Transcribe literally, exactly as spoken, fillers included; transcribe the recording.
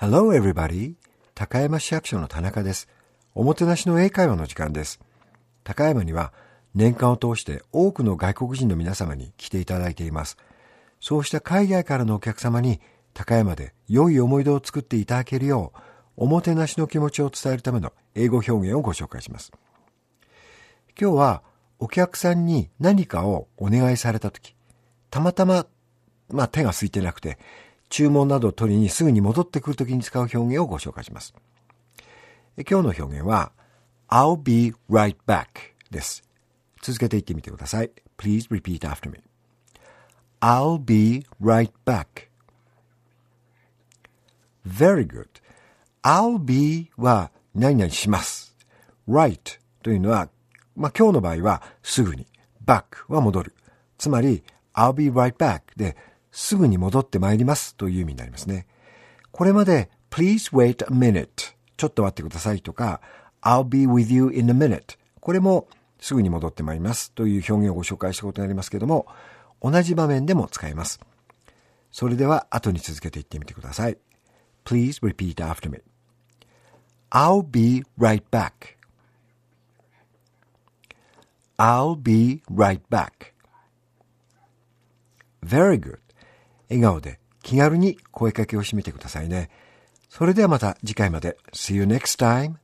Hello everybody! 高山市役所の田中です。おもてなしの英会話の時間です。高山には年間を通して多くの外国人の皆様に来ていただいています。そうした海外からのお客様に高山で良い思い出を作っていただけるよう、おもてなしの気持ちを伝えるための英語表現をご紹介します。今日はお客さんに何かをお願いされたとき、たまたま、まあ、手が空いてなくて、注文などを取りにすぐに戻ってくるときに使う表現をご紹介します。今日の表現は I'll be right back です。続けて言ってみてください。Please repeat after me. I'll be right back. Very good. I'll be は何々します。Right というのは、まあ、今日の場合はすぐに。back は戻る。つまり I'll be right back ですぐに戻ってまいりますという意味になりますね。これまで Please wait a minute ちょっと待ってくださいとか I'll be with you in a minute これもすぐに戻ってまいりますという表現をご紹介したことになりますけれども、同じ場面でも使えます。それでは後に続けて言ってみてください。Please repeat after me. I'll be right back. I'll be right back. Very good. 笑顔で気軽に声かけを締めてくださいね。それではまた次回まで。See you next time.